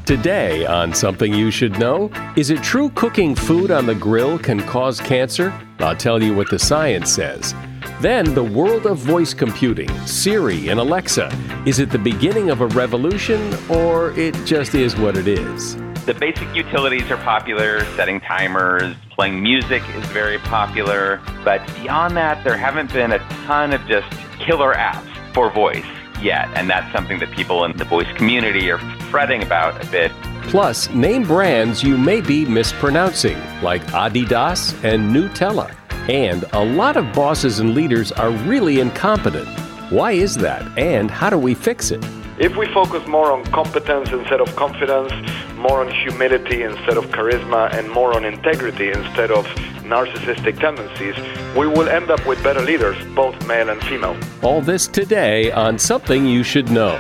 Today on Something You Should Know, is it true cooking food on the grill can cause cancer? I'll tell you what the science says. Then the world of voice computing, Siri and Alexa. Is it the beginning of a revolution, or it just is what it is? The basic utilities are popular, setting timers, playing music is very popular, but beyond that, there haven't been a ton of just killer apps for voice yet, and that's something that people in the voice community are fretting about a bit. Plus, name brands you may be mispronouncing, like Adidas and Nutella. And a lot of bosses and leaders are really incompetent. Why is that, and how do we fix it? If we focus more on competence instead of confidence, more on humility instead of charisma, and more on integrity instead of narcissistic tendencies, we will end up with better leaders, both male and female. All this today on Something You Should Know.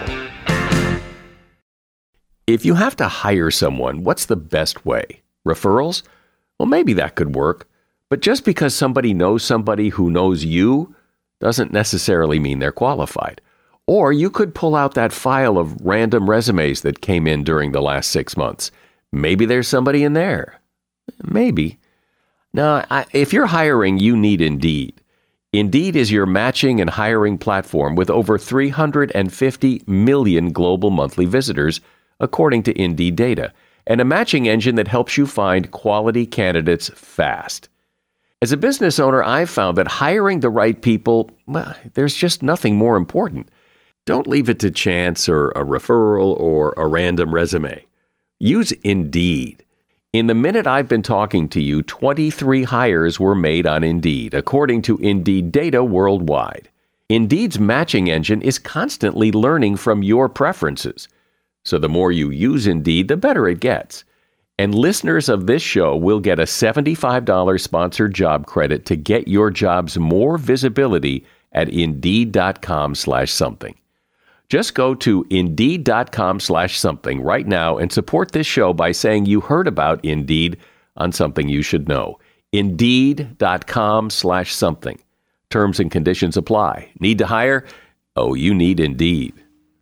If you have to hire someone, what's the best way? Referrals? Well, maybe that could work. But just because somebody knows somebody who knows you doesn't necessarily mean they're qualified. Or you could pull out that file of random resumes that came in during the last 6 months. Maybe there's somebody in there. Maybe. Now, if you're hiring, you need Indeed. Indeed is your matching and hiring platform with over 350 million global monthly visitors, according to Indeed data, and a matching engine that helps you find quality candidates fast. As a business owner, I've found that hiring the right people, well, there's just nothing more important. Don't leave it to chance or a referral or a random resume. Use Indeed. In the minute I've been talking to you, 23 hires were made on Indeed, according to Indeed data worldwide. Indeed's matching engine is constantly learning from your preferences. So the more you use Indeed, the better it gets. And listeners of this show will get a $75 sponsored job credit to get your jobs more visibility at Indeed.com/something. Just go to Indeed.com/something right now and support this show by saying you heard about Indeed on Something You Should Know. Indeed.com/something. Terms and conditions apply. Need to hire? Oh, you need Indeed.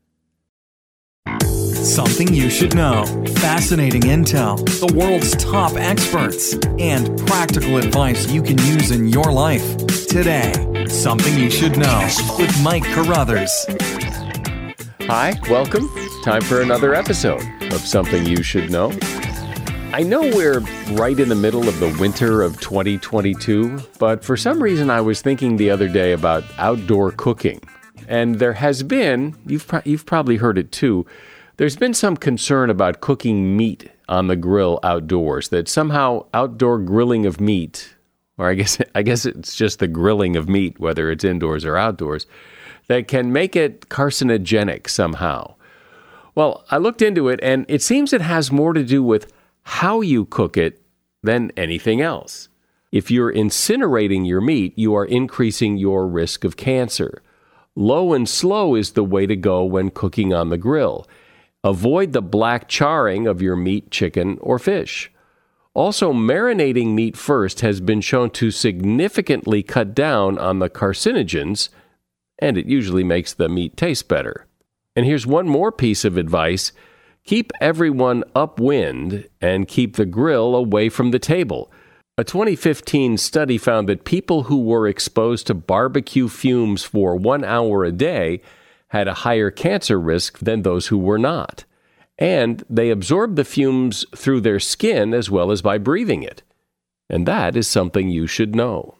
Something you should know. Fascinating intel, the world's top experts, and practical advice you can use in your life. Today, Something You Should Know with Mike Carruthers. Hi, welcome. Time for another episode of Something You Should Know. I know we're right in the middle of the winter of 2022, but for some reason I was thinking the other day about outdoor cooking. And there has been, you've probably heard it too, there's been some concern about cooking meat on the grill outdoors, that somehow outdoor grilling of meat, or I guess it's just the grilling of meat, whether it's indoors or outdoors, that can make it carcinogenic somehow. Well, I looked into it, and it seems it has more to do with how you cook it than anything else. If you're incinerating your meat, you are increasing your risk of cancer. Low and slow is the way to go when cooking on the grill. Avoid the black charring of your meat, chicken, or fish. Also, marinating meat first has been shown to significantly cut down on the carcinogens, and it usually makes the meat taste better. And here's one more piece of advice. Keep everyone upwind and keep the grill away from the table. A 2015 study found that people who were exposed to barbecue fumes for 1 hour a day had a higher cancer risk than those who were not. And they absorbed the fumes through their skin as well as by breathing it. And that is something you should know.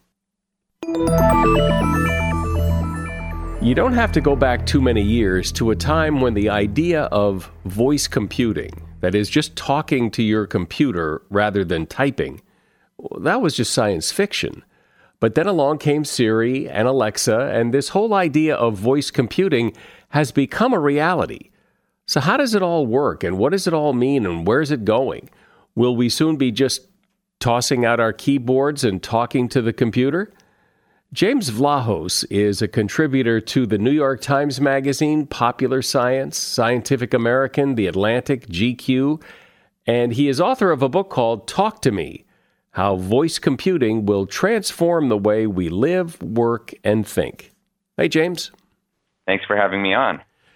You don't have to go back too many years to a time when the idea of voice computing, that is just talking to your computer rather than typing, that was just science fiction. But then along came Siri and Alexa, and this whole idea of voice computing has become a reality. So how does it all work, and what does it all mean, and where's it going? Will we soon be just tossing out our keyboards and talking to the computer? James Vlahos is a contributor to the New York Times Magazine, Popular Science, Scientific American, The Atlantic, GQ, and he is author of a book called Talk to Me: How Voice Computing Will Transform the Way We Live, Work, and Think. Hey, James. Thanks for having me on.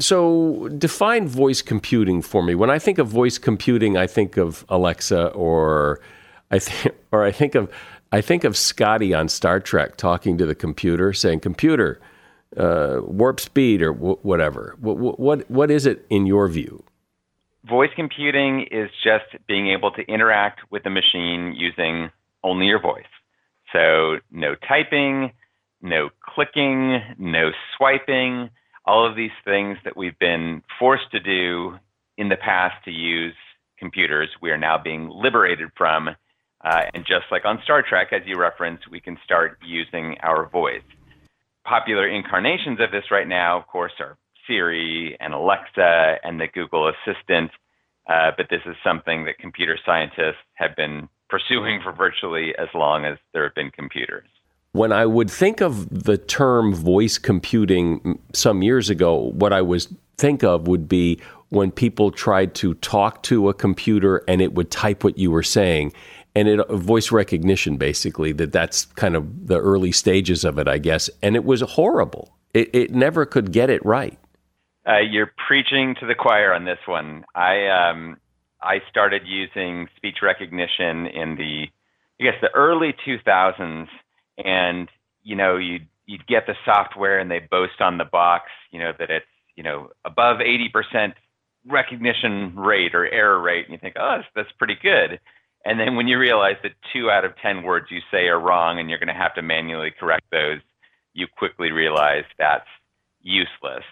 So define voice computing for me. When I think of voice computing, I think of Alexa, or I think of Scotty on Star Trek talking to the computer, saying, "Computer, warp speed," or whatever. What is it in your view? Voice computing is just being able to interact with the machine using only your voice. So no typing, no clicking, no swiping. All of these things that we've been forced to do in the past to use computers, we are now being liberated from. And just like on Star Trek, as you referenced, we can start using our voice. Popular incarnations of this right now, of course, are Siri and Alexa and the Google Assistant. But this is something that computer scientists have been pursuing for virtually as long as there have been computers. When I would think of the term voice computing some years ago, what I would think of would be when people tried to talk to a computer and it would type what you were saying. And voice recognition, basically, that's kind of the early stages of it, I guess. And it was horrible. It never could get it right. You're preaching to the choir on this one. I started using speech recognition in the early 2000s. And, you'd get the software and they boast on the box, that it's, above 80% recognition rate or error rate. And you think, oh, that's pretty good. And then when you realize that 2 out of 10 words you say are wrong and you're going to have to manually correct those, you quickly realize that's useless.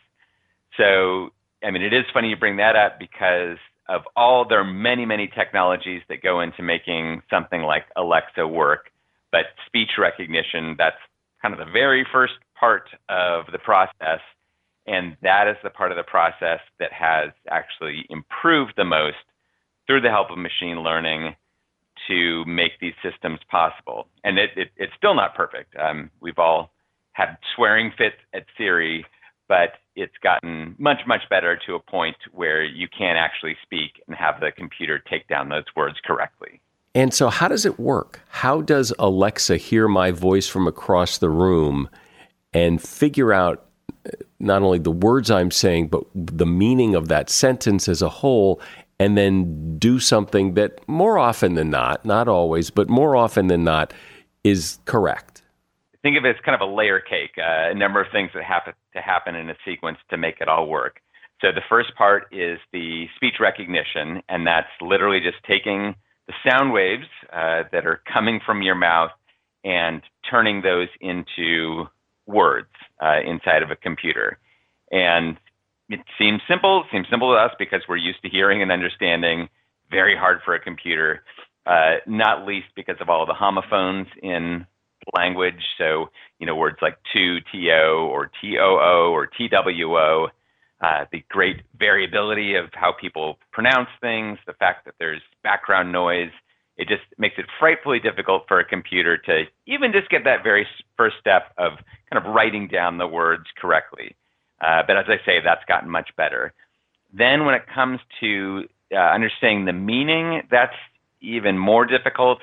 So, it is funny you bring that up because there are many, many technologies that go into making something like Alexa work. But speech recognition, that's kind of the very first part of the process. And that is the part of the process that has actually improved the most through the help of machine learning to make these systems possible. And it's still not perfect. We've all had swearing fits at Siri, but it's gotten much, much better to a point where you can actually speak and have the computer take down those words correctly. And so how does it work? How does Alexa hear my voice from across the room and figure out not only the words I'm saying, but the meaning of that sentence as a whole, and then do something that more often than not always, but more often than not, is correct? Think of it as kind of a layer cake, a number of things that have to happen in a sequence to make it all work. So the first part is the speech recognition, and that's literally just taking the sound waves that are coming from your mouth and turning those into words inside of a computer. And it seems simple to us because we're used to hearing and understanding. Very hard for a computer, not least because of all the homophones in language. So, words like to, to, or too, or two, the great variability of how people pronounce things, the fact that there's background noise, it just makes it frightfully difficult for a computer to even just get that very first step of kind of writing down the words correctly. But as I say, that's gotten much better. Then when it comes to understanding the meaning, that's even more difficult.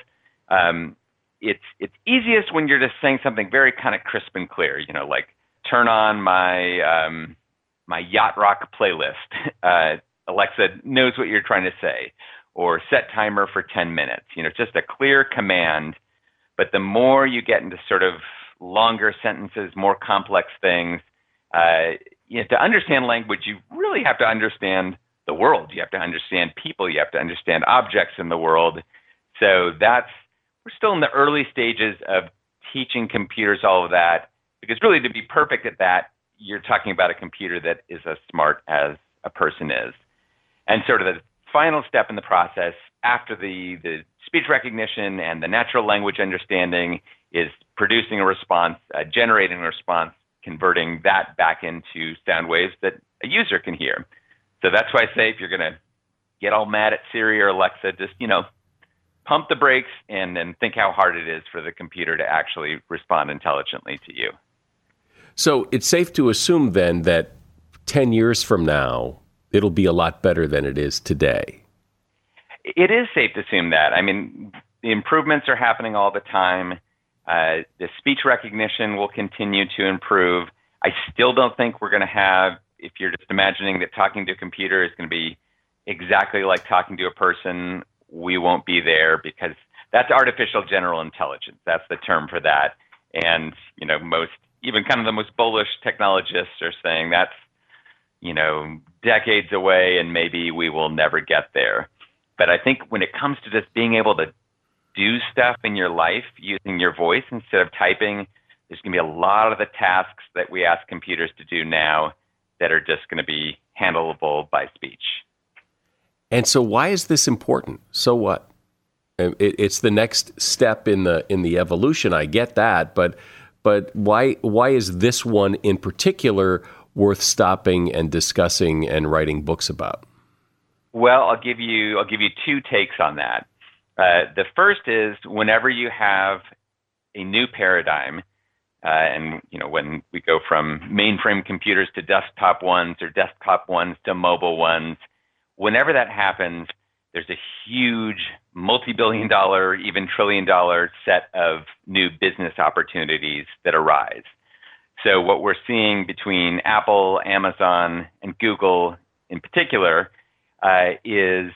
It's easiest when you're just saying something very kind of crisp and clear, like turn on my my yacht rock playlist. Alexa knows what you're trying to say, or set timer for 10 minutes. Just a clear command. But the more you get into sort of longer sentences, more complex things, to understand language, you really have to understand the world. You have to understand people. You have to understand objects in the world. So we're still in the early stages of teaching computers all of that, because really to be perfect at that, you're talking about a computer that is as smart as a person is. And sort of the final step in the process after the speech recognition and the natural language understanding is producing a response, generating a response, converting that back into sound waves that a user can hear. So that's why I say if you're going to get all mad at Siri or Alexa, just, pump the brakes and then think how hard it is for the computer to actually respond intelligently to you. So it's safe to assume then that 10 years from now, it'll be a lot better than it is today. It is safe to assume that. I mean, the improvements are happening all the time. The speech recognition will continue to improve. I still don't think we're going to have if you're just imagining that talking to a computer is going to be exactly like talking to a person, we won't be there, because that's artificial general intelligence. That's the term for that. And, even kind of the most bullish technologists are saying that's, decades away, and maybe we will never get there. But I think when it comes to just being able to do stuff in your life using your voice instead of typing, there's going to be a lot of the tasks that we ask computers to do now that are just going to be handleable by speech. And so why is this important? So what? It's the next step in the evolution. I get that, but why is this one in particular worth stopping and discussing and writing books about? Well, I'll give you two takes on that. The first is, whenever you have a new paradigm, and when we go from mainframe computers to desktop ones, or desktop ones to mobile ones, whenever that happens, there's a huge multi-billion-dollar, even trillion-dollar set of new business opportunities that arise. So what we're seeing between Apple, Amazon, and Google in particular is,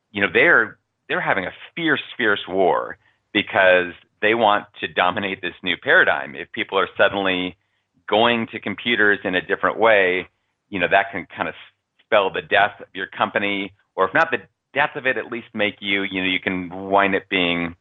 they're having a fierce war, because they want to dominate this new paradigm. If people are suddenly going to computers in a different way, that can kind of spell the death of your company, or if not the death of it, at least make you can wind up being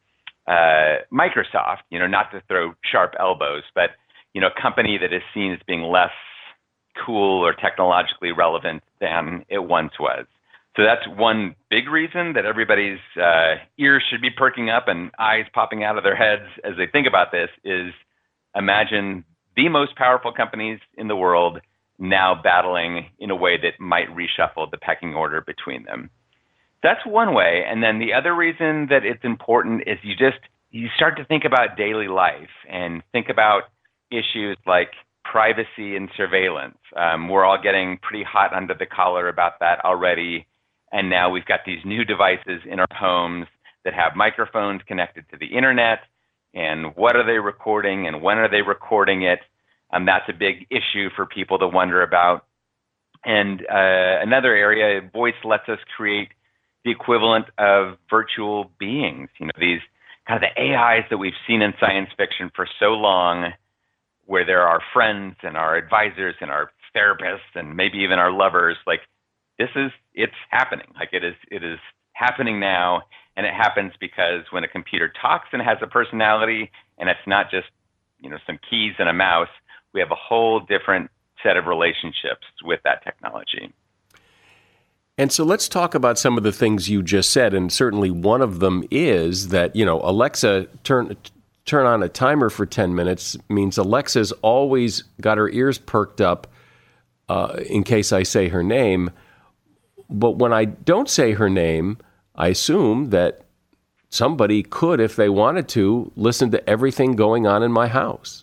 Microsoft, not to throw sharp elbows, but, a company that is seen as being less cool or technologically relevant than it once was. So that's one big reason that everybody's ears should be perking up and eyes popping out of their heads as they think about this, is imagine the most powerful companies in the world now battling in a way that might reshuffle the pecking order between them. That's one way. And then the other reason that it's important is you start to think about daily life and think about issues like privacy and surveillance. We're all getting pretty hot under the collar about that already. And now we've got these new devices in our homes that have microphones connected to the internet. And what are they recording, and when are they recording it? That's a big issue for people to wonder about. And another area, voice lets us create the equivalent of virtual beings. These kind of the AIs that we've seen in science fiction for so long, where they're our friends and our advisors and our therapists and maybe even our lovers. Like, it's happening. Like, it is happening now. And it happens because when a computer talks and has a personality, and it's not just, some keys and a mouse, we have a whole different set of relationships with that technology. And so let's talk about some of the things you just said. And certainly one of them is that, Alexa, turn on a timer for 10 minutes means Alexa's always got her ears perked up in case I say her name. But when I don't say her name, I assume that somebody could, if they wanted to, listen to everything going on in my house.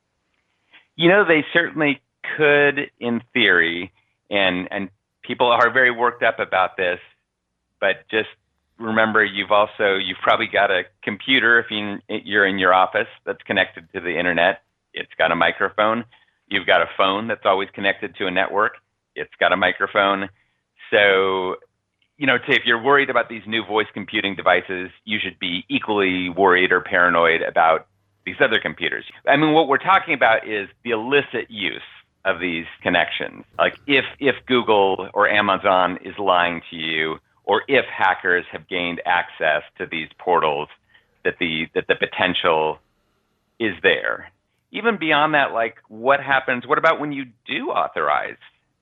They certainly could in theory, and people are very worked up about this, but just remember, you've probably got a computer if you're in your office that's connected to the internet. It's got a microphone. You've got a phone that's always connected to a network. It's got a microphone. So, if you're worried about these new voice computing devices, you should be equally worried or paranoid about these other computers. I mean, what we're talking about is the illicit use of these connections. Like, if Google or Amazon is lying to you, or if hackers have gained access to these portals, that the potential is there. Even beyond that, like, what about when you do authorize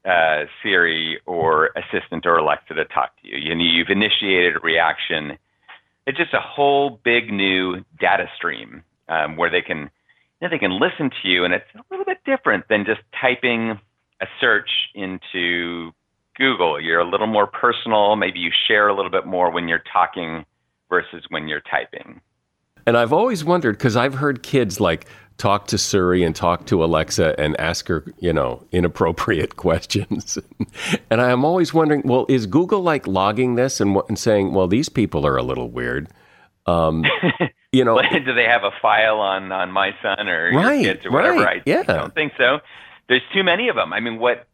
Siri or Assistant or Alexa to talk to you? You've initiated a reaction. It's just a whole big new data stream where they can listen to you, and it's a little bit different than just typing a search into Google. You're a little more personal. Maybe you share a little bit more when you're talking versus when you're typing. And I've always wondered, because I've heard kids like talk to Siri and talk to Alexa and ask her, inappropriate questions. And I'm always wondering, well, is Google like logging this and saying, well, these people are a little weird? Do they have a file on my son or your kids or whatever? Right, yeah. I don't think so. There's too many of them. I mean, what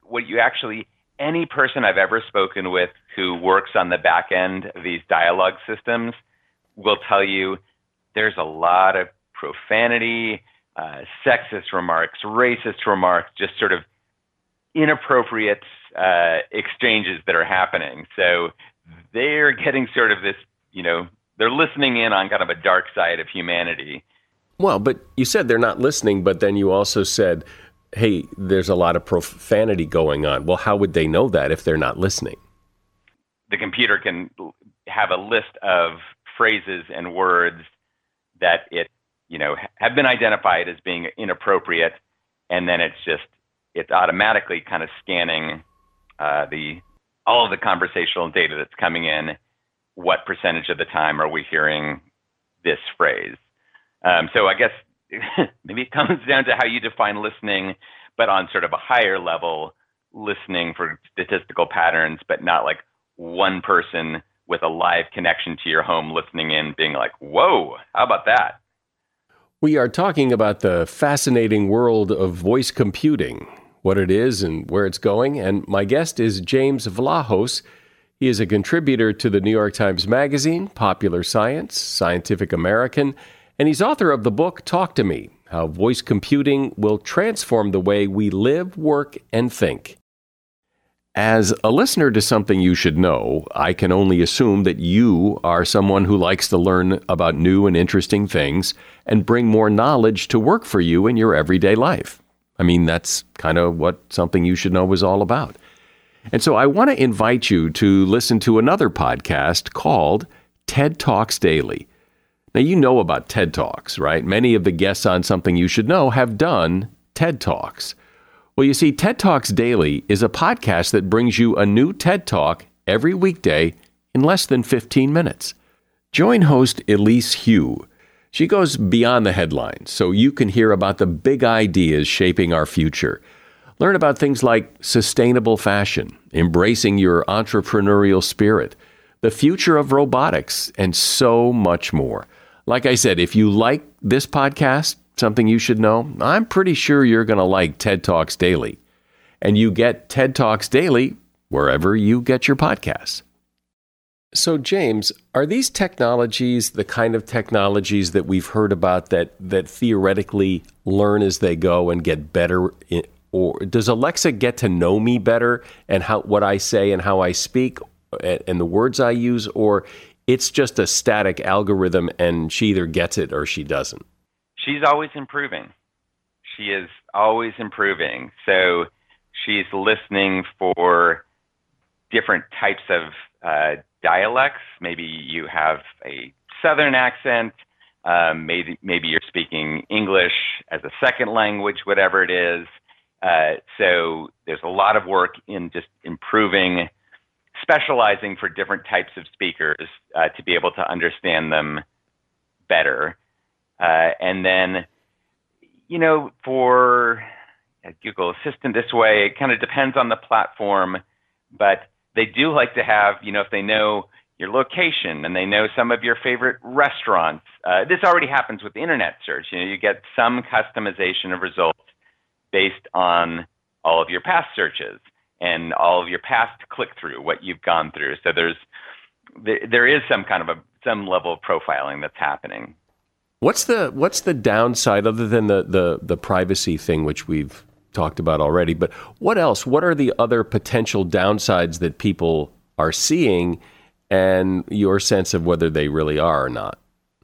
what you actually, any person I've ever spoken with who works on the back end of these dialogue systems will tell you there's a lot of profanity, sexist remarks, racist remarks, just sort of inappropriate exchanges that are happening. So they're getting sort of this, they're listening in on kind of a dark side of humanity. Well, but you said they're not listening, but then you also said, hey, there's a lot of profanity going on. Well, how would they know that if they're not listening? The computer can have a list of phrases and words that have been identified as being inappropriate, and then it's automatically kind of scanning all of the conversational data that's coming in. What percentage of the time are we hearing this phrase? So I guess maybe it comes down to how you define listening, but on sort of a higher level, listening for statistical patterns, but not like one person with a live connection to your home listening in being like, whoa, how about that? We are talking about the fascinating world of voice computing, what it is and where it's going. And my guest is James Vlahos. He is a contributor to the New York Times Magazine, Popular Science, Scientific American, and he's author of the book Talk to Me, How Voice Computing Will Transform the Way We Live, Work, and Think. As a listener to Something You Should Know, I can only assume that you are someone who likes to learn about new and interesting things and bring more knowledge to work for you in your everyday life. I mean, that's kind of what Something You Should Know is all about. And so I want to invite you to listen to another podcast called TED Talks Daily. Now, you know about TED Talks, right? Many of the guests on Something You Should Know have done TED Talks. Well, you see, TED Talks Daily is a podcast that brings you a new TED Talk every weekday in less than 15 minutes. Join host Elise Hu. She goes beyond the headlines, so you can hear about the big ideas shaping our future. Learn about things like sustainable fashion, embracing your entrepreneurial spirit, the future of robotics, and so much more. Like I said, if you like this podcast, Something You Should Know, I'm pretty sure you're going to like TED Talks Daily. And you get TED Talks Daily wherever you get your podcasts. So, James, are these technologies the kind of technologies that we've heard about that theoretically learn as they go and get better? Or does Alexa get to know me better and what I say and how I speak and the words I use? Or it's just a static algorithm and she either gets it or she doesn't? She's always improving. She is always improving. So she's listening for different types of dialects. Maybe you have a Southern accent. Maybe you're speaking English as a second language, whatever it is. So there's a lot of work in just improving, specializing for different types of speakers to be able to understand them better. And then, for Google Assistant this way, it kind of depends on the platform, but they do like to have, if they know your location and they know some of your favorite restaurants. This already happens with internet search. You get some customization of results based on all of your past searches and all of your past click-through, what you've gone through. So there is some kind of some level of profiling that's happening. What's the downside other than the privacy thing, which we've talked about already? But what else? What are the other potential downsides that people are seeing, and your sense of whether they really are or not?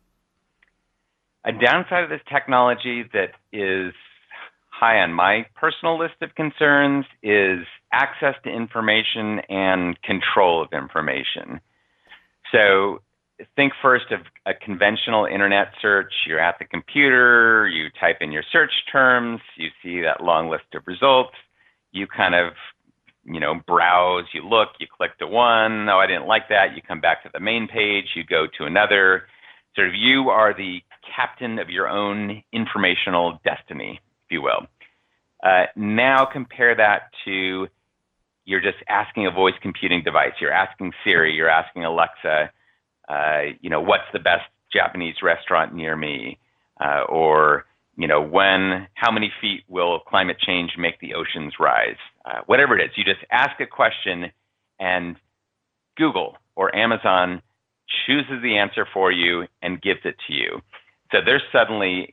A downside of this technology that is high on my personal list of concerns is access to information and control of information. So think first of a conventional internet search. You're at the computer, you type in your search terms, you see that long list of results, you kind of, browse, you look, you click to one, I didn't like that, you come back to the main page, you go to another. Sort of you are the captain of your own informational destiny, if you will. Now compare that to you're just asking a voice computing device. You're asking Siri, you're asking Alexa, what's the best Japanese restaurant near me? Or, how many feet will climate change make the oceans rise? whatever it is. You just ask a question and Google or Amazon chooses the answer for you and gives it to you. So they're suddenly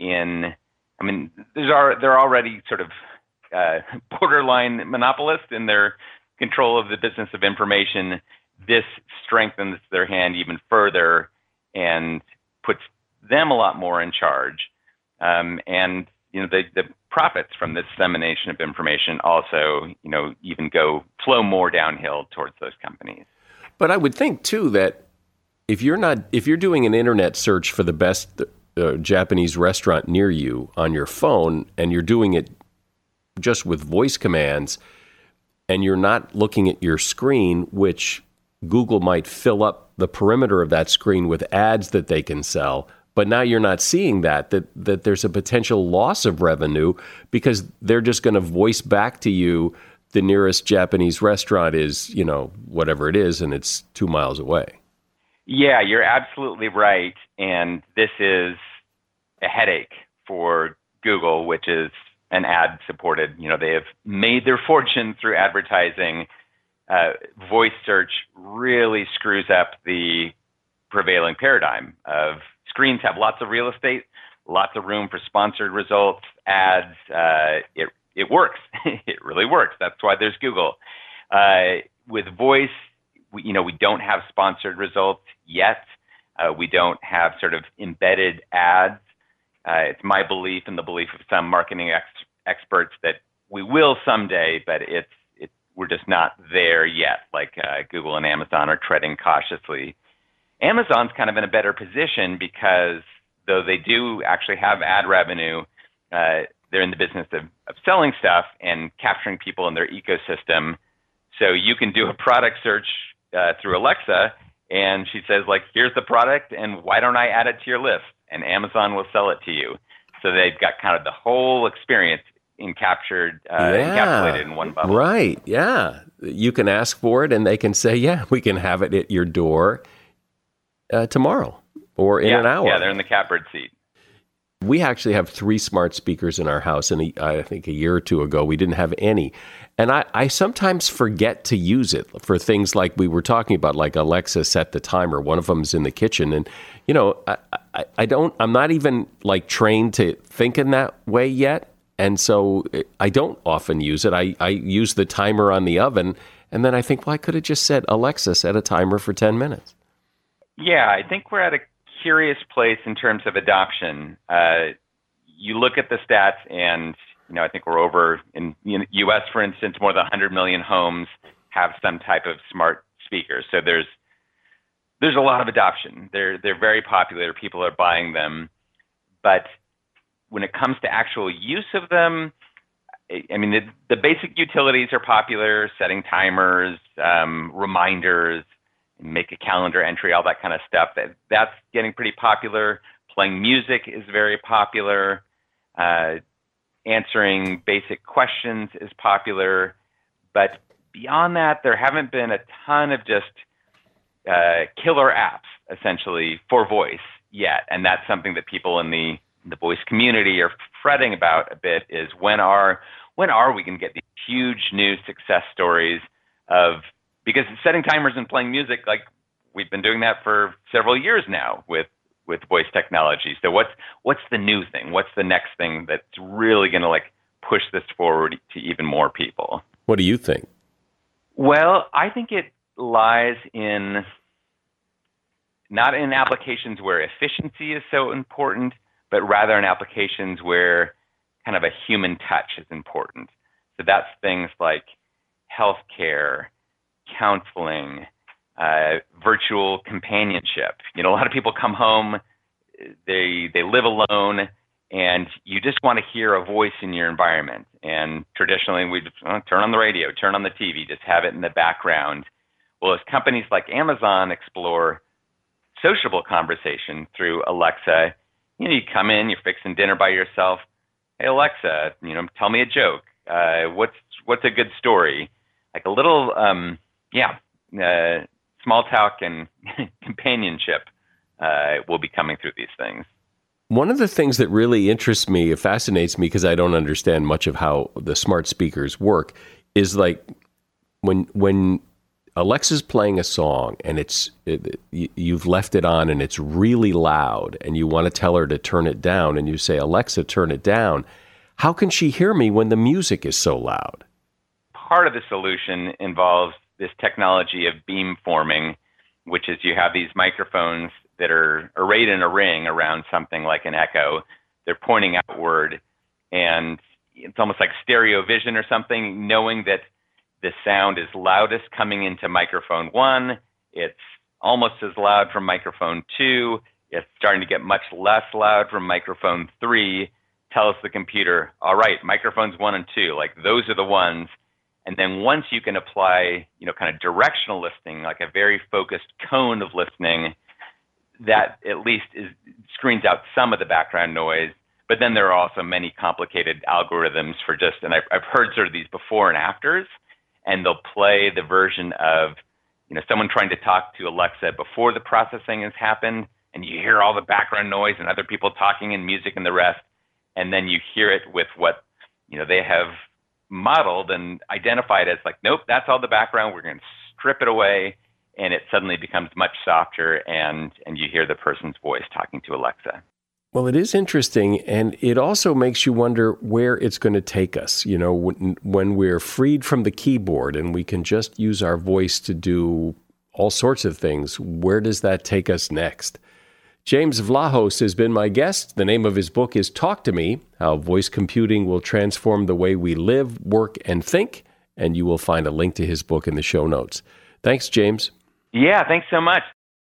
they're already sort of borderline monopolist in their control of the business of information. This strengthens their hand even further and puts them a lot more in charge. And the profits from this dissemination of information also, even flow more downhill towards those companies. But I would think too that if you're doing an internet search for the best Japanese restaurant near you on your phone, and you're doing it just with voice commands, and you're not looking at your screen, which Google might fill up the perimeter of that screen with ads that they can sell, but now you're not seeing that there's a potential loss of revenue because they're just going to voice back to you the nearest Japanese restaurant is, whatever it is, and it's 2 miles away. Yeah, you're absolutely right. And this is a headache for Google, which is an ad-supported. They have made their fortune through advertising. Voice search really screws up the prevailing paradigm of screens have lots of real estate, lots of room for sponsored results, ads. It works. It really works. That's why there's Google. With voice, we don't have sponsored results yet. We don't have sort of embedded ads. It's my belief and the belief of some marketing experts that we will someday, but we're just not there yet. Like Google and Amazon are treading cautiously. Amazon's kind of in a better position because though they do actually have ad revenue, they're in the business of selling stuff and capturing people in their ecosystem. So you can do a product search through Alexa, and she says, here's the product, and why don't I add it to your list? And Amazon will sell it to you. So they've got kind of the whole experience encapsulated in one bubble. Right, yeah. You can ask for it, and they can say, yeah, we can have it at your door tomorrow or in an hour. Yeah, they're in the catbird seat. We actually have 3 smart speakers in our house, and I think a year or two ago we didn't have any. And I sometimes forget to use it for things like we were talking about, like Alexa set the timer. One of them's in the kitchen, and I'm not even trained to think in that way yet, and so I don't often use it. I use the timer on the oven, and then I think, well, I could have just said, Alexa, set a timer for 10 minutes. Yeah, I think we're at a curious place in terms of adoption. You look at the stats, and I think we're over in U.S., for instance, more than 100 million homes have some type of smart speaker. So there's a lot of adoption. They're very popular. People are buying them, but when it comes to actual use of them, the basic utilities are popular: setting timers, reminders, make a calendar entry, all that kind of stuff. That's getting pretty popular. Playing music is very popular. Answering basic questions is popular. But beyond that, there haven't been a ton of just killer apps, essentially, for voice yet. And that's something that people in the voice community are fretting about a bit, is when are we going to get these huge new success stories of, because setting timers and playing music, we've been doing that for several years now with voice technology. So what's the new thing? What's the next thing that's really going to push this forward to even more people? What do you think? Well, I think it lies in not in applications where efficiency is so important, but rather in applications where kind of a human touch is important. So that's things like healthcare, counseling, virtual companionship. A lot of people come home, they live alone, and you just want to hear a voice in your environment. And traditionally, we just turn on the radio, turn on the TV, just have it in the background. Well, as companies like Amazon explore sociable conversation through Alexa, you come in, you're fixing dinner by yourself. Hey, Alexa, tell me a joke. What's a good story? A little, small talk and companionship will be coming through these things. One of the things that really interests me, it fascinates me because I don't understand much of how the smart speakers work, is like when Alexa's playing a song and you've left it on and it's really loud and you want to tell her to turn it down and you say, Alexa, turn it down. How can she hear me when the music is so loud? Part of the solution involves this technology of beamforming, which is you have these microphones that are arrayed in a ring around something like an Echo. They're pointing outward, and it's almost like stereo vision or something, knowing that the sound is loudest coming into microphone 1. It's almost as loud from microphone 2. It's starting to get much less loud from microphone 3. Tells the computer, all right, microphones 1 and 2, like those are the ones. And then once you can apply, kind of directional listening, like a very focused cone of listening, that at least screens out some of the background noise. But then there are also many complicated algorithms for and I've heard sort of these before and afters, and they'll play the version of, someone trying to talk to Alexa before the processing has happened, and you hear all the background noise and other people talking and music and the rest, and then you hear it with what, they have modeled and identified as like, nope, that's all the background. We're going to strip it away, and it suddenly becomes much softer, and you hear the person's voice talking to Alexa. Well, it is interesting, and it also makes you wonder where it's going to take us. When we're freed from the keyboard and we can just use our voice to do all sorts of things, where does that take us next? James Vlahos has been my guest. The name of his book is Talk to Me, How Voice Computing Will Transform the Way We Live, Work, and Think, and you will find a link to his book in the show notes. Thanks, James. Yeah, thanks so much.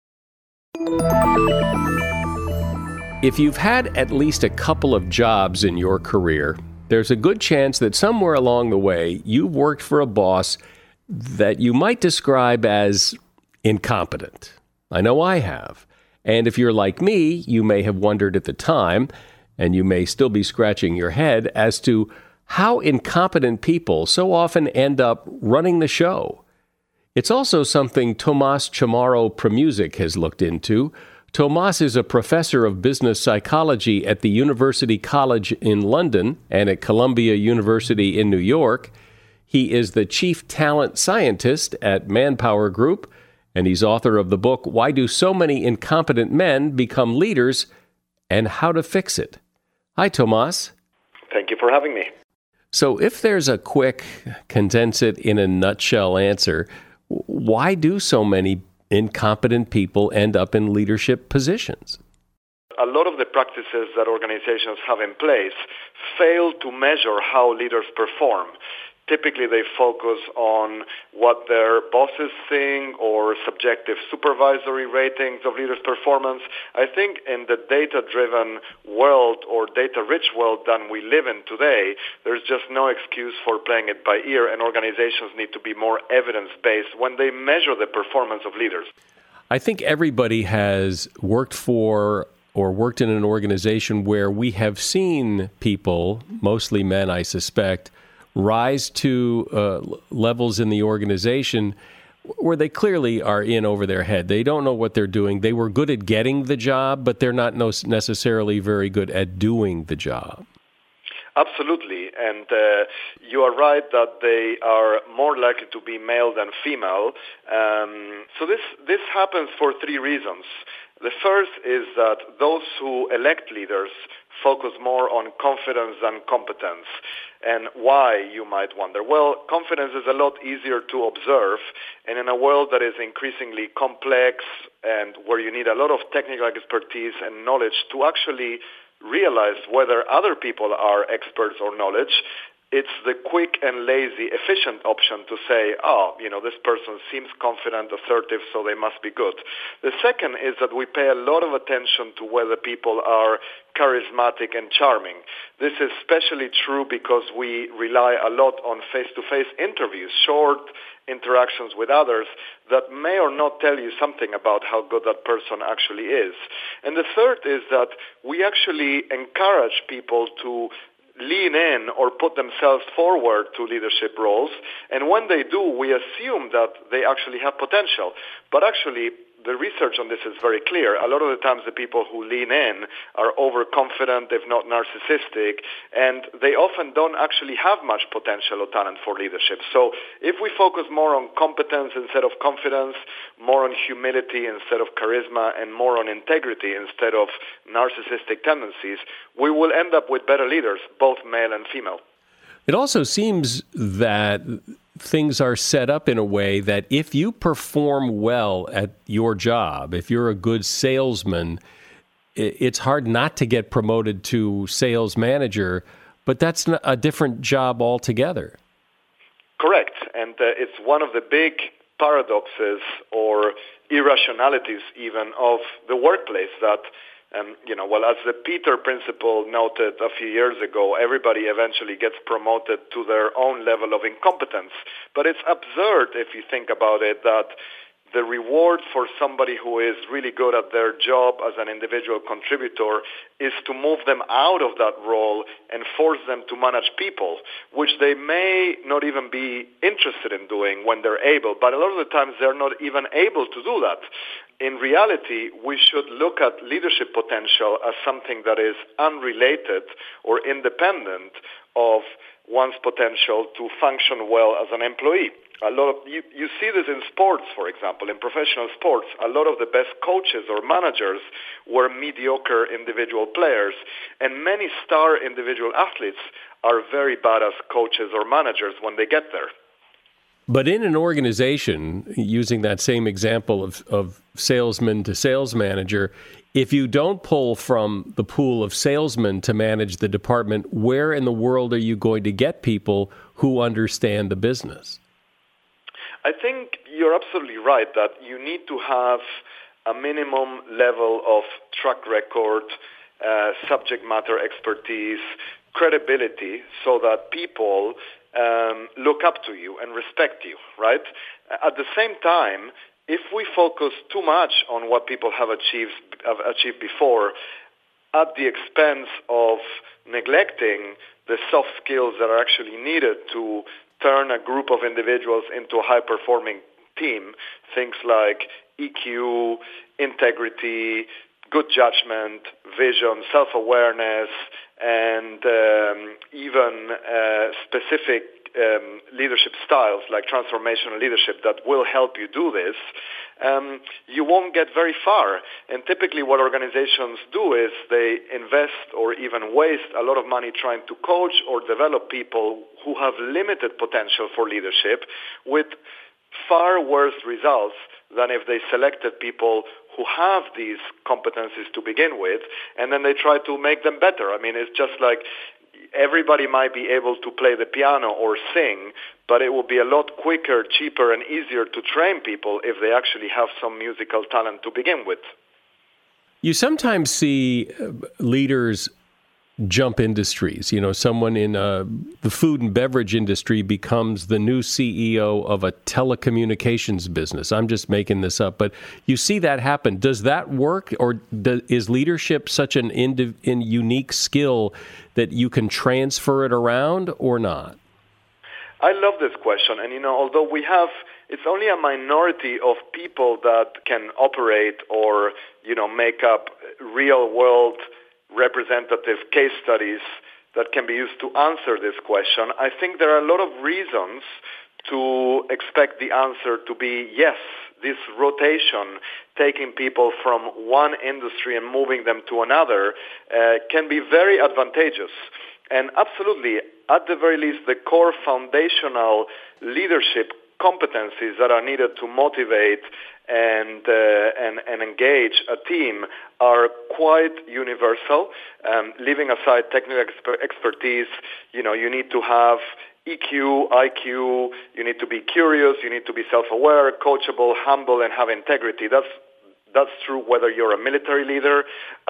If you've had at least a couple of jobs in your career, there's a good chance that somewhere along the way you've worked for a boss that you might describe as incompetent. I know I have. And if you're like me, you may have wondered at the time, and you may still be scratching your head as to how incompetent people so often end up running the show. It's also something Tomas Chamorro Premuzic has looked into. Tomas is a professor of business psychology at the University College in London and at Columbia University in New York. He is the chief talent scientist at Manpower Group, and he's author of the book, Why Do So Many Incompetent Men Become Leaders and How to Fix It. Hi, Tomas. Thank you for having me. So if there's a quick, condense it in a nutshell answer, why do so many incompetent people end up in leadership positions? A lot of the practices that organizations have in place fail to measure how leaders perform. Typically, they focus on what their bosses think or subjective supervisory ratings of leaders' performance. I think in the data-driven world or data-rich world that we live in today, there's just no excuse for playing it by ear, and organizations need to be more evidence-based when they measure the performance of leaders. I think everybody has worked for or worked in an organization where we have seen people, mostly men, I suspect, rise to levels in the organization where they clearly are in over their head. They don't know what they're doing. They were good at getting the job, but they're not necessarily very good at doing the job. Absolutely, and you are right that they are more likely to be male than female. So this happens for three reasons. The first is that those who elect leaders focus more on confidence than competence. And why, you might wonder? Well, confidence is a lot easier to observe, and in a world that is increasingly complex and where you need a lot of technical expertise and knowledge to actually realize whether other people are experts or knowledge, it's the quick and lazy, efficient option to say, this person seems confident, assertive, so they must be good. The second is that we pay a lot of attention to whether people are charismatic and charming. This is especially true because we rely a lot on face-to-face interviews, short interactions with others that may or not tell you something about how good that person actually is. And the third is that we actually encourage people to lean in or put themselves forward to leadership roles, and when they do, we assume that they actually have potential. But actually, the research on this is very clear. A lot of the times the people who lean in are overconfident, if not narcissistic, and they often don't actually have much potential or talent for leadership. So if we focus more on competence instead of confidence, more on humility instead of charisma, and more on integrity instead of narcissistic tendencies, we will end up with better leaders, both male and female. It also seems that things are set up in a way that if you perform well at your job, if you're a good salesman, it's hard not to get promoted to sales manager, but that's a different job altogether. Correct. And it's one of the big paradoxes or irrationalities even of the workplace that as the Peter Principle noted a few years ago, everybody eventually gets promoted to their own level of incompetence. But it's absurd if you think about it that the reward for somebody who is really good at their job as an individual contributor is to move them out of that role and force them to manage people, which they may not even be interested in doing when they're able. But a lot of the times they're not even able to do that. In reality, we should look at leadership potential as something that is unrelated or independent of one's potential to function well as an employee. You see this in sports, for example, in professional sports. A lot of the best coaches or managers were mediocre individual players, and many star individual athletes are very bad as coaches or managers when they get there. But in an organization, using that same example of salesman to sales manager, if you don't pull from the pool of salesmen to manage the department, where in the world are you going to get people who understand the business? I think you're absolutely right that you need to have a minimum level of track record, subject matter expertise, credibility, so that people look up to you and respect you, right? At the same time, if we focus too much on what people have achieved before at the expense of neglecting the soft skills that are actually needed to turn a group of individuals into a high-performing team, things like EQ, integrity, good judgment, vision, self-awareness, and even specific leadership styles like transformational leadership that will help you do this, you won't get very far. And typically what organizations do is they invest or even waste a lot of money trying to coach or develop people who have limited potential for leadership with far worse results than if they selected people who have these competencies to begin with, and then they try to make them better. I mean, it's just like everybody might be able to play the piano or sing, but it will be a lot quicker, cheaper, and easier to train people if they actually have some musical talent to begin with. You sometimes see leaders jump industries. You know, someone in the food and beverage industry becomes the new CEO of a telecommunications business. I'm just making this up, but you see that happen. Does that work, or is leadership such an unique skill that you can transfer it around or not? I love this question. And, although it's only a minority of people that can operate or, make up real-world representative case studies that can be used to answer this question, I think there are a lot of reasons to expect the answer to be yes. This rotation, taking people from one industry and moving them to another, can be very advantageous. And absolutely, at the very least, the core foundational leadership competencies that are needed to motivate and engage a team are quite universal. Leaving aside technical expertise, you need to have EQ, IQ, you need to be curious, you need to be self-aware, coachable, humble, and have integrity. That's true whether you're a military leader,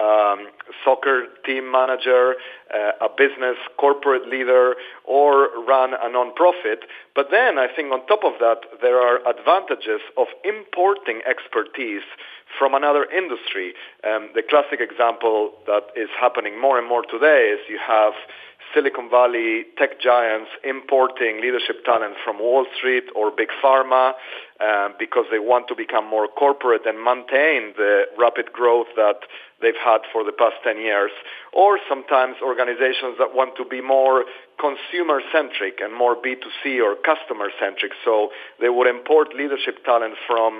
soccer team manager, a business corporate leader, or run a nonprofit. But then I think on top of that, there are advantages of importing expertise from another industry. The classic example that is happening more and more today is you have Silicon Valley tech giants importing leadership talent from Wall Street or Big Pharma, because they want to become more corporate and maintain the rapid growth that they've had for the past 10 years, or sometimes organizations that want to be more consumer-centric and more B2C or customer-centric. So they would import leadership talent from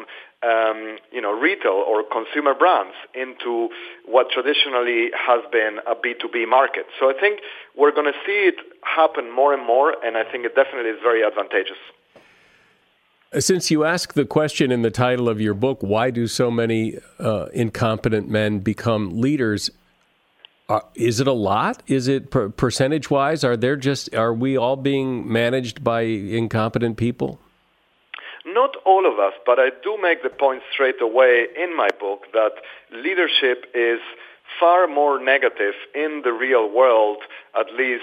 retail or consumer brands into what traditionally has been a B2B market. So I think we're going to see it happen more and more, and I think it definitely is very advantageous. Since you asked the question in the title of your book, why do so many incompetent men become leaders? Is it a lot? Is it percentage-wise? Are we all being managed by incompetent people? Not all of us, but I do make the point straight away in my book that leadership is far more negative in the real world, at least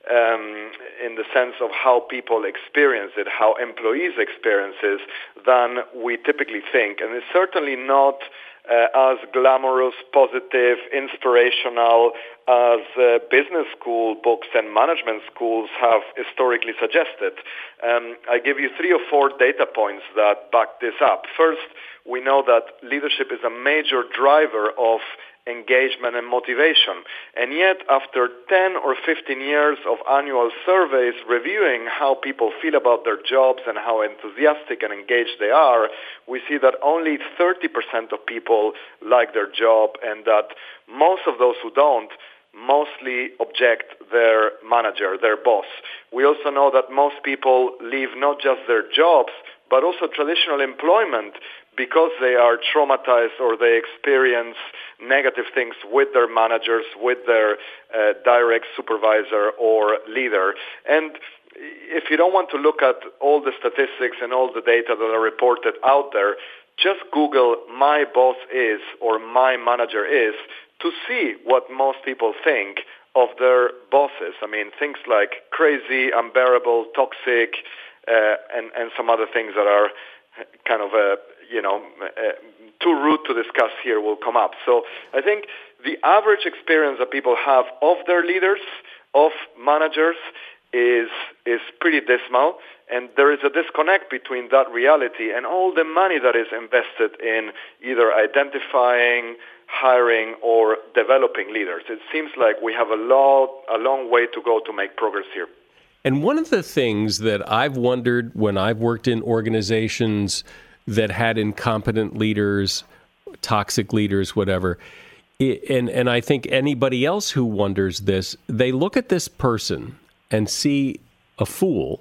in the sense of how people experience it, how employees experience it, than we typically think. And it's certainly not as glamorous, positive, inspirational as business school books and management schools have historically suggested. I give you 3 or 4 data points that back this up. First, we know that leadership is a major driver of engagement and motivation. And yet, after 10 or 15 years of annual surveys reviewing how people feel about their jobs and how enthusiastic and engaged they are, we see that only 30% of people like their job, and that most of those who don't mostly object their manager, their boss. We also know that most people leave not just their jobs, but also traditional employment because they are traumatized or they experience negative things with their managers, with their direct supervisor or leader. And if you don't want to look at all the statistics and all the data that are reported out there, just Google "my boss is" or "my manager is" to see what most people think of their bosses. I mean, things like crazy, unbearable, toxic, and some other things that are kind of too rude to discuss here will come up. So I think the average experience that people have of their leaders, of managers, is pretty dismal, and there is a disconnect between that reality and all the money that is invested in either identifying, hiring, or developing leaders. It seems like we have a long way to go to make progress here. And one of the things that I've wondered when I've worked in organizations that had incompetent leaders, toxic leaders, whatever, and I think anybody else who wonders this, they look at this person and see a fool,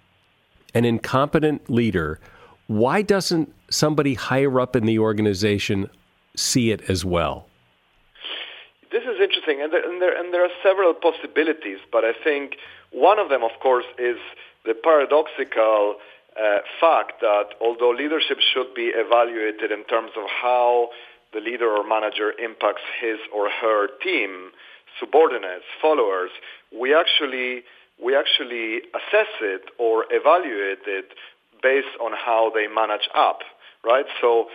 an incompetent leader. Why doesn't somebody higher up in the organization see it as well? This is interesting, and there are several possibilities, but I think one of them, of course, is the paradoxical fact that although leadership should be evaluated in terms of how the leader or manager impacts his or her team, subordinates, followers, we actually assess it or evaluate it based on how they manage up, right? So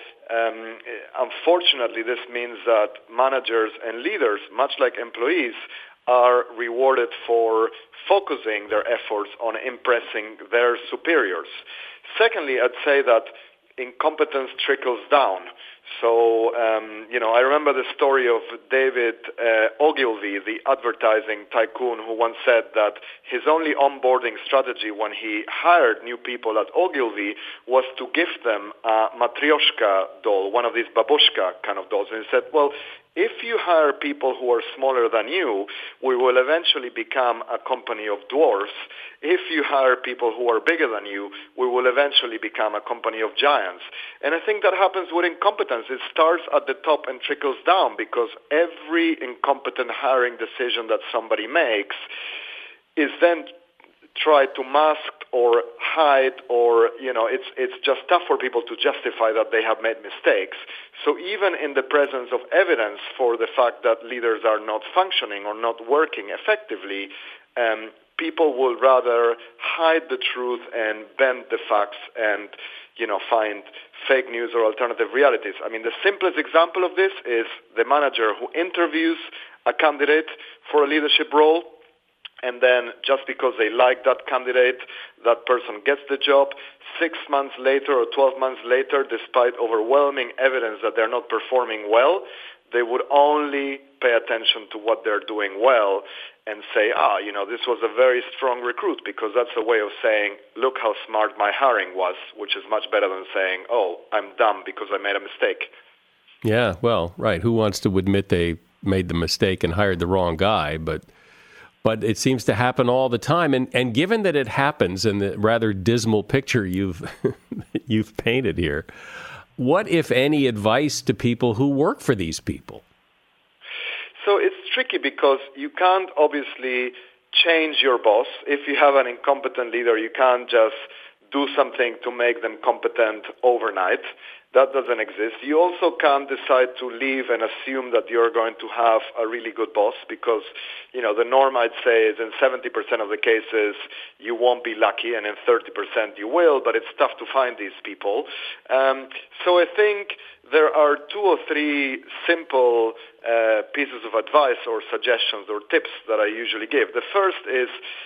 unfortunately, this means that managers and leaders, much like employees, are rewarded for focusing their efforts on impressing their superiors. Secondly, I'd say that incompetence trickles down. So, I remember the story of David Ogilvy, the advertising tycoon, who once said that his only onboarding strategy when he hired new people at Ogilvy was to gift them a Matryoshka doll, one of these babushka kind of dolls. And he said, well, if you hire people who are smaller than you, we will eventually become a company of dwarfs. If you hire people who are bigger than you, we will eventually become a company of giants. And I think that happens with incompetence. It starts at the top and trickles down, because every incompetent hiring decision that somebody makes is then tried to mask or hide, or it's just tough for people to justify that they have made mistakes. So even in the presence of evidence for the fact that leaders are not functioning or not working effectively, people will rather hide the truth and bend the facts and find fake news or alternative realities. I mean, the simplest example of this is the manager who interviews a candidate for a leadership role, and then just because they like that candidate, that person gets the job. 6 months later or 12 months later, despite overwhelming evidence that they're not performing well, they would only pay attention to what they're doing well and say, this was a very strong recruit, because that's a way of saying, look how smart my hiring was, which is much better than saying, I'm dumb because I made a mistake. Yeah, well, right. Who wants to admit they made the mistake and hired the wrong guy? But it seems to happen all the time. And given that it happens in the rather dismal picture you've painted here, what, if any, advice to people who work for these people? So it's tricky because you can't obviously change your boss. If you have an incompetent leader, you can't just do something to make them competent overnight. That doesn't exist. You also can't decide to leave and assume that you're going to have a really good boss, because, the norm, I'd say, is in 70% of the cases you won't be lucky, and in 30% you will, but it's tough to find these people. So I think there are 2 or 3 simple pieces of advice or suggestions or tips that I usually give. The first is,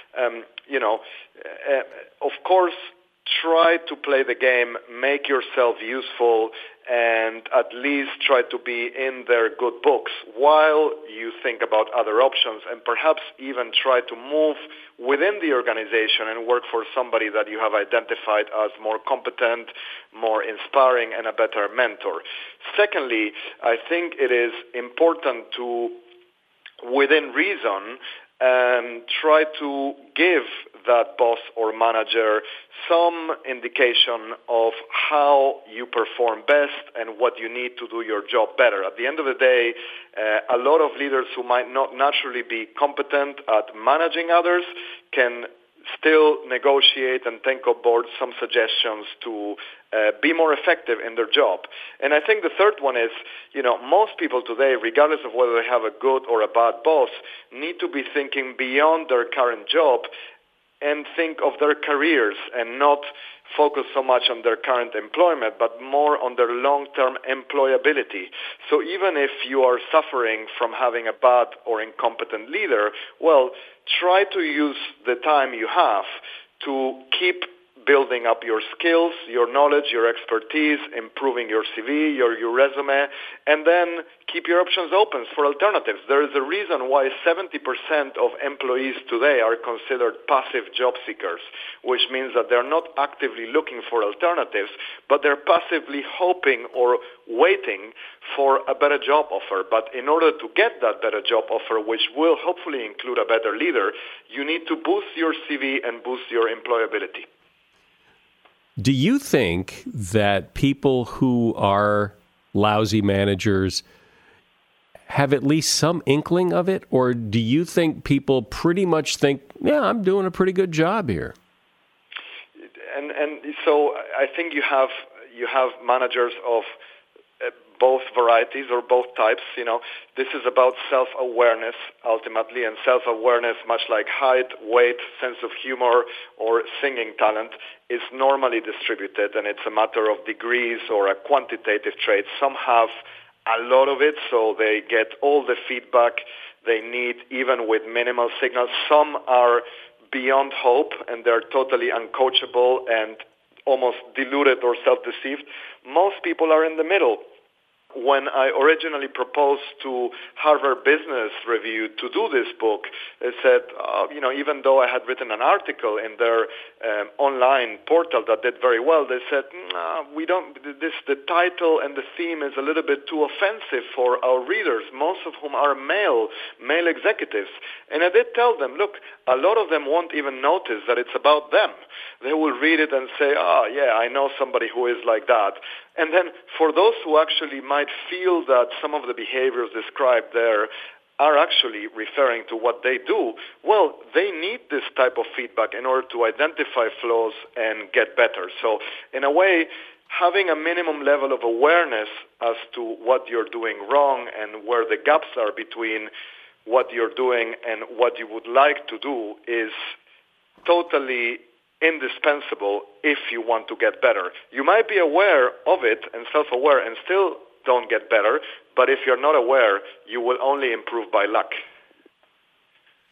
of course, try to play the game, make yourself useful, and at least try to be in their good books while you think about other options, and perhaps even try to move within the organization and work for somebody that you have identified as more competent, more inspiring, and a better mentor. Secondly, I think it is important to, within reason, try to give that boss or manager some indication of how you perform best and what you need to do your job better. At the end of the day, a lot of leaders who might not naturally be competent at managing others can still negotiate and take on board some suggestions to be more effective in their job. And I think the third one is, most people today, regardless of whether they have a good or a bad boss, need to be thinking beyond their current job and think of their careers and not focus so much on their current employment, but more on their long-term employability. So even if you are suffering from having a bad or incompetent leader, well, try to use the time you have to keep building up your skills, your knowledge, your expertise, improving your CV, your resume, and then keep your options open for alternatives. There is a reason why 70% of employees today are considered passive job seekers, which means that they're not actively looking for alternatives, but they're passively hoping or waiting for a better job offer. But in order to get that better job offer, which will hopefully include a better leader, you need to boost your CV and boost your employability. Do you think that people who are lousy managers have at least some inkling of it? Or do you think people pretty much think, yeah, I'm doing a pretty good job here? And so I think you have managers of both varieties or both types. This is about self-awareness ultimately, and self-awareness, much like height, weight, sense of humor, or singing talent, is normally distributed, and it's a matter of degrees or a quantitative trait. Some have a lot of it, so they get all the feedback they need, even with minimal signals. Some are beyond hope, and they're totally uncoachable and almost deluded or self-deceived. Most people are in the middle. When I originally proposed to Harvard Business Review to do this book, they said, even though I had written an article in their online portal that did very well, they said, the title and the theme is a little bit too offensive for our readers, most of whom are male executives. And I did tell them, look, a lot of them won't even notice that it's about them. They will read it and say, I know somebody who is like that. And then for those who actually might feel that some of the behaviors described there are actually referring to what they do, well, they need this type of feedback in order to identify flaws and get better. So in a way, having a minimum level of awareness as to what you're doing wrong and where the gaps are between what you're doing and what you would like to do is totally indispensable if you want to get better. You might be aware of it and self-aware and still don't get better, but if you're not aware, you will only improve by luck.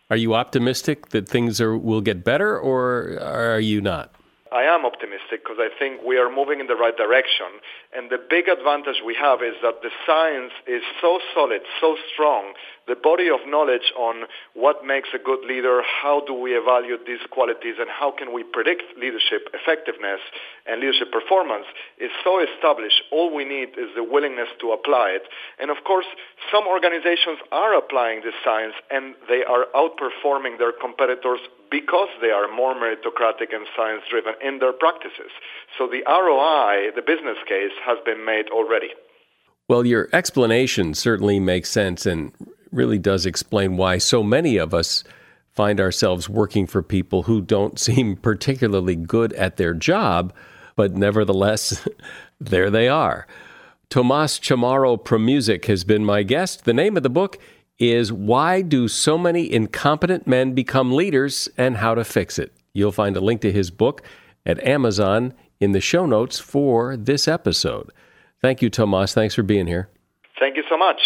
Are you optimistic that things will get better, or are you not? I am optimistic because I think we are moving in the right direction. And the big advantage we have is that the science is so solid, so strong. The body of knowledge on what makes a good leader, how do we evaluate these qualities, and how can we predict leadership effectiveness and leadership performance is so established. All we need is the willingness to apply it. And of course, some organizations are applying this science and they are outperforming their competitors because they are more meritocratic and science-driven in their practices. So the ROI, the business case, has been made already. Well, your explanation certainly makes sense and really does explain why so many of us find ourselves working for people who don't seem particularly good at their job, but nevertheless, there they are. Tomas Chamorro Premuzic has been my guest. The name of the book is Why Do So Many Incompetent Men Become Leaders and How to Fix It. You'll find a link to his book at Amazon in the show notes for this episode. Thank you, Tomas. Thanks for being here. Thank you so much.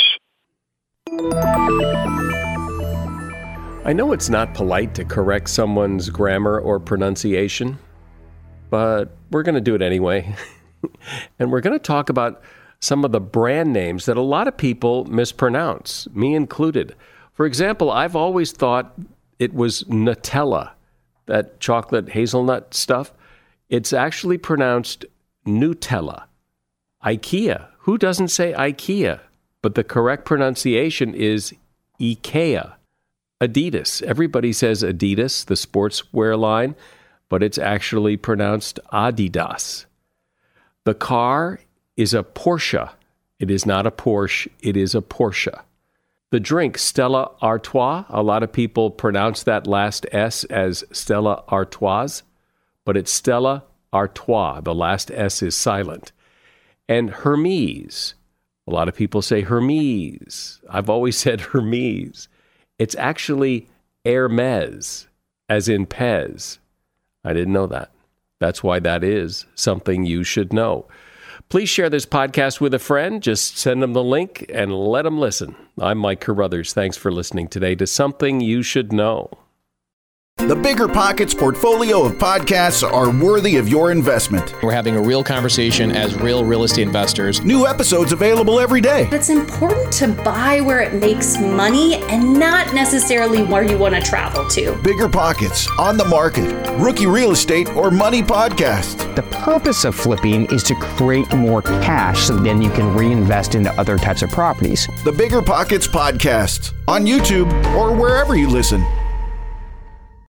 I know it's not polite to correct someone's grammar or pronunciation, but we're going to do it anyway. And we're going to talk about some of the brand names that a lot of people mispronounce, me included. For example, I've always thought it was Nutella, that chocolate hazelnut stuff. It's actually pronounced Nutella. IKEA. Who doesn't say IKEA? But the correct pronunciation is IKEA. Adidas. Everybody says Adidas, the sportswear line, but it's actually pronounced Adidas. The car is a Porsche. It is not a Porsche. It is a Porsche. The drink, Stella Artois, a lot of people pronounce that last S as Stella Artois, but it's Stella Artois. The last S is silent. And Hermes. A lot of people say Hermes. I've always said Hermes. It's actually Hermes, as in Pez. I didn't know that. That's why that is something you should know. Please share this podcast with a friend. Just send them the link and let them listen. I'm Mike Carruthers. Thanks for listening today to Something You Should Know. The Bigger Pockets portfolio of podcasts are worthy of your investment. We're having a real conversation as real estate investors. New episodes available every day. It's important to buy where it makes money and not necessarily where you want to travel to. Bigger Pockets, On the Market, Rookie Real Estate, or Money Podcast. The purpose of flipping is to create more cash so then you can reinvest into other types of properties. The Bigger Pockets Podcast, on YouTube or wherever you listen.